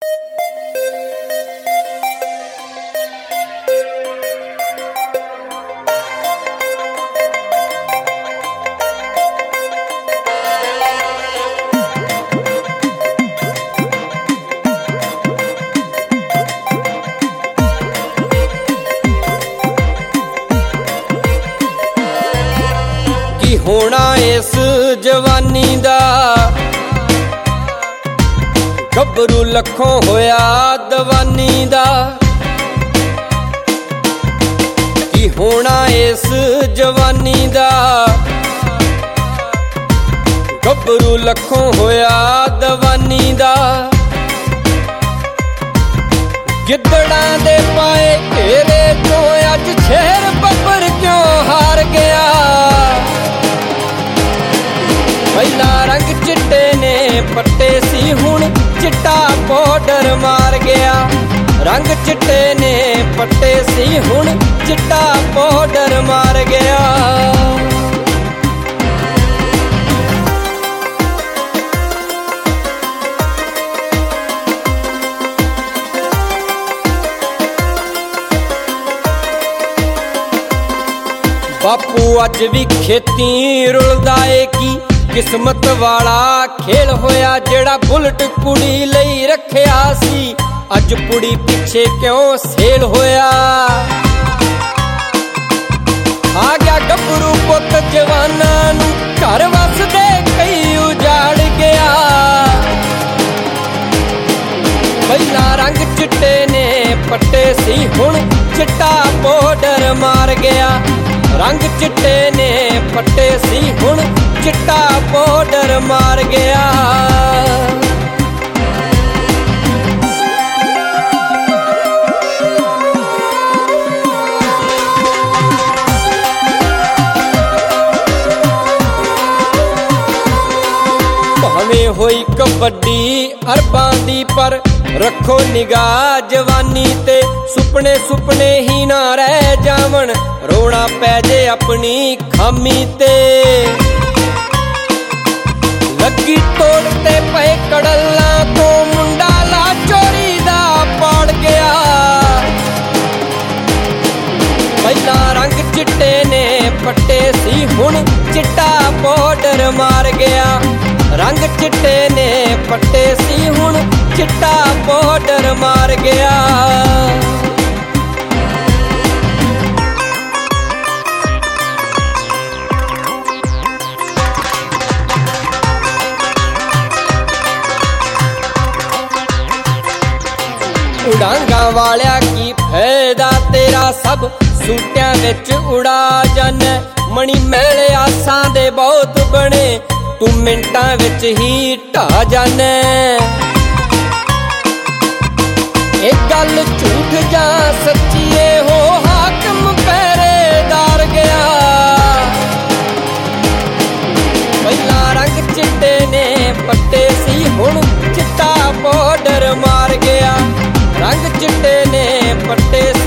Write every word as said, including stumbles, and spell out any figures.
होना इस जवानी दा गभरू लखों होया दवानी दा। की होना इस जवानी दा गभरू लखों होया दवानी दा। गिद्दड़ां दे पाए घेरे चों अज शेर बब्बर क्यों हार गया। पहला रंग चिट्टे ने पट्टे सी हुण चिट्टा पाउडर मार गया। रंग चिट्टे ने पट्टे सी हुण चिट्टा पाउडर मार गया। बापू अज भी खेती रुलदा ए की किस्मत वाला खेल होया। जेड़ा बुलट कुड़ी लई रखिया सी अज पुड़ी पिछे क्यों सेल होया। आ गया गभरू पुत जवाना नू घर वसदे कई उजाड़ गया। पहला रंग चिट्टे ने पट्टे सी हुण चिट्टा पाउडर मार गया। रंग चिट्टे ने पट्टे सी हुण चिट्टा पाउडर मार गया। भावें होई कबड्डी अरबां दी पर रखो निगाह जवानी ते। सुपने सुपने ही ना रह जावन रोना पै जे अपनी खामी ते। लगी तोड़ते पे कड़ला तो मुंडा ला चोरी दा पाड़ गया। पहला रंग चिट्टे ने पट्टे सी हुण चिट्टा पाउडर मार गया। रंग चिट्टे ने पट्टे सी हुण चिट्टा पाउडर मार गया। उड़ांगा वालिया की फायदा तेरा सब सूटियां विच उड़ा जाने। मणी महल आसां दे बहुत बने तू मिंटां विच ही ढा जाने। एक गल झूठ जा सच्ची हो हाकम पहरेदार गया। पहला रंग चिट्टे ने पट्टे सी हुण चिट्टा पाउडर मार गया। रंग चिट्टे ने पट्टे